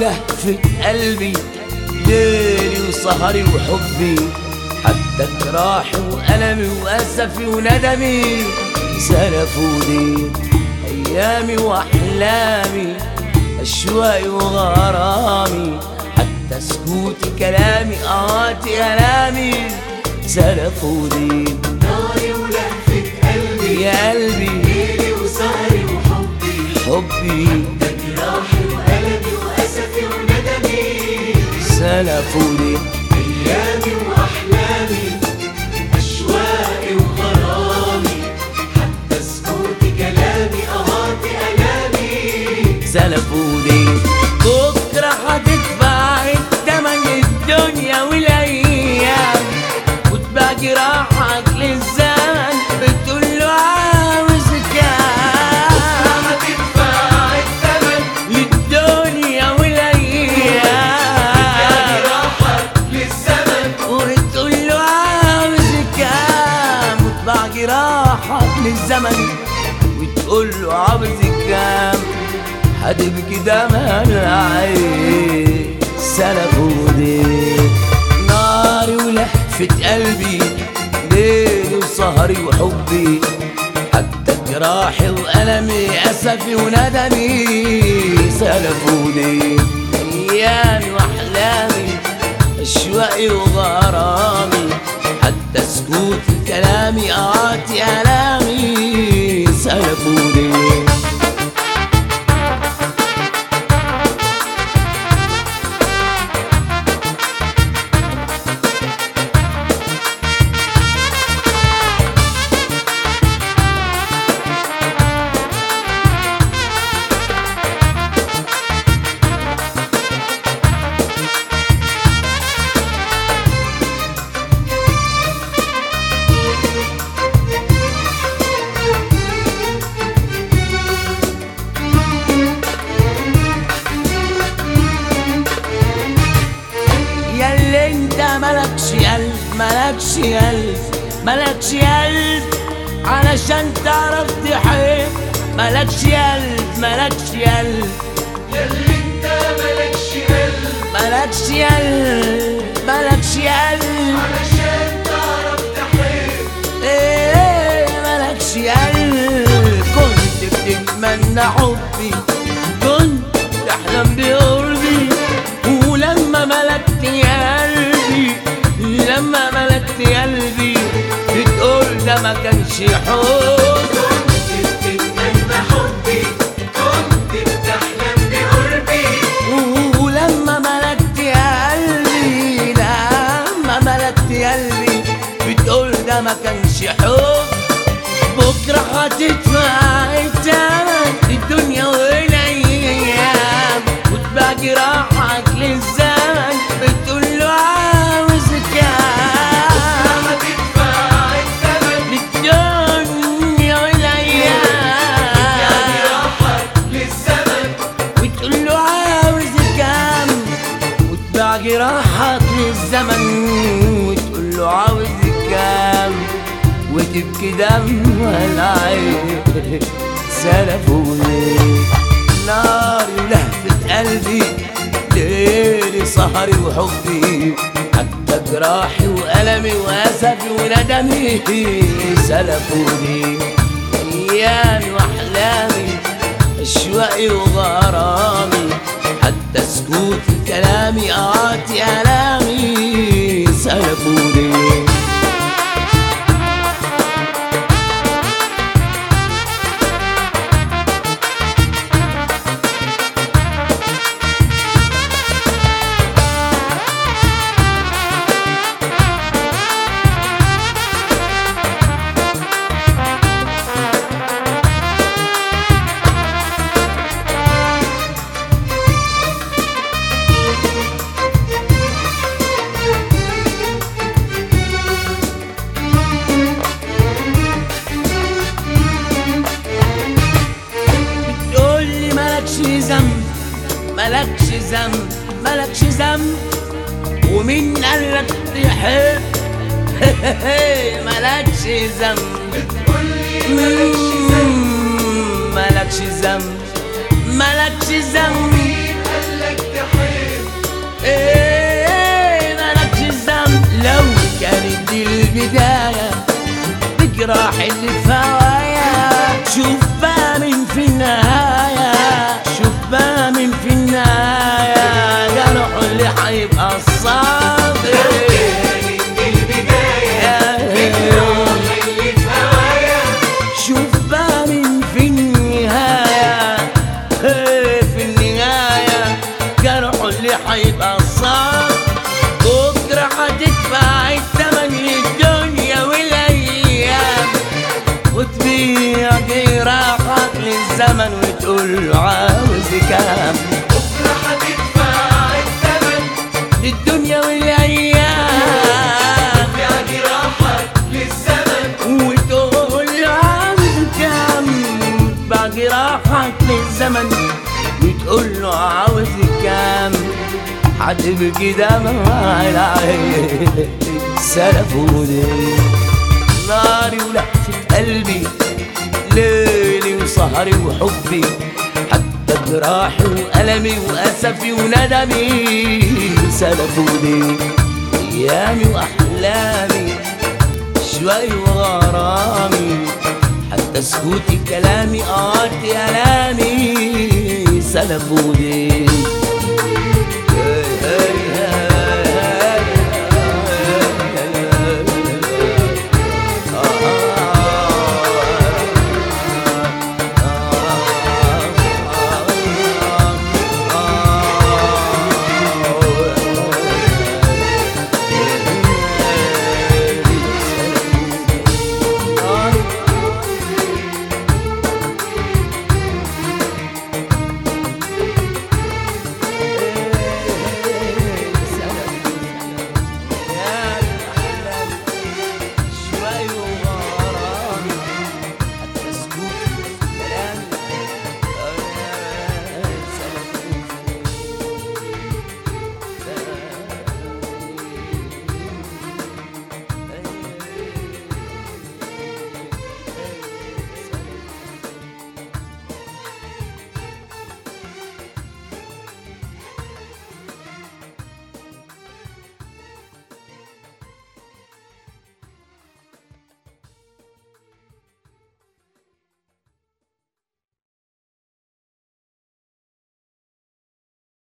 ولهفة قلبي، ليلي وسهري وحبي، حتى جراحي وألمي وأسفي وندمي سلفوني. أيامي وأحلامي، أشواقي وغرامي، حتى سكوتي كلامي قهاتي ألامي سلفوني. ناري ولهفة قلبي يا قلبي، ليلي وسهري وحبي، حبي حتى جراحي وألمي وأسفي وندمي سلفوني. أيامي وأحلامي، أشواقي وغرامي، حتى سكوتي كلامي قهاتي ألامي سلفوني. بكرة هتدفع التمن الدنيا والأيام، وتبقى جراحك للزمن بتقول له عاوز كام. هتدفع الثمن للدنيا والأيام، جراحك للزمن وتقول له عاوز كام، وتبقى جراحك للزمن وتقول له عاوز كام. هتبكي دمع العين سلفوني. ناري ولهفة قلبي، ليلي وسهري وحبي، حتى جراحي وألمي أسفي وندمي سلفوني. أيامي وأحلامي، أشواقي وغرامي، حتى سكوتي كلامي قهاتي ألامي سلفوني. ياللي انت ملكش قلب، ملكش قلب، ملكش قلب علشان تعرف تحب، ملكش قلب، ملكش قلب، ياللي انت ملكش قلب، ملكش قلب، ملكش قلب علشان تعرف تحب. ايه ملكش قلب. كنت بتتمنى حبي، كنت تحلم بقربي، ولما ملكت قلبي، لما ملكت قلبي بتقول ده ما كانش حب. كنت بتتمنى حبي، كنت بتحلم بقربي، ولما ملكت قلبي، لما ملكت قلبي بتقول ده ما كانش حب. بكرة هتدفع التمن الدنيا والأيام، وتبقى جراحك للزمن بتقول له عاوز كام. هتدفع الثمن للدنيا والأيام، جراحك للزمن وتقول له عاوز كام، وتباع جراحك للزمن وتقول له عاوز كام، وتبكي دمع العين سلفوني. ناري ولهفة قلبي، ليلي سهري وحبي، حتى جراحي وألمي وأسفي وندمي سلفوني. أيامي وأحلامي، أشواقي وغرامي، حتى سكوتي كلامي قهاتي ألامي سلفوني. ملكش ذنب، ملكش ذنب، ومين قالك تحب؟ ملكش ذنب، بتقولي ملكش ذنب، ملكش ذنب، ملكش ذنب، مين قالك تحب؟ دي البداية بجراح اللي في هوايا. شوف بقى من في النهاية، شوف بقى من في النهاية جرحه اللي هيبقى الصابر. شوف بقى من في النهاية، في النهاية جرحه اللي هيبقى الصابر. بكرة هتدفع التمن للدنيا والأيام، وتبيع جراحك للزمن وتقول له عاوز كام. بكرة هتدفع الثمن للدنيا والأيام، تبيع جراحك للزمن وتقول له عاوز كام. تبيع جراحك للزمن وتقول له عاوز كام. هتبكي دمع العين سلفوني، ناري ولهفة قلبي، ليلي وسهري وحبي، حتى جراحي وألمي وأسفي وندمي سلفوني. أيامي وأحلامي شوي وغرامي، حتى سكوتي كلامي قاطي ألامي سلفوني.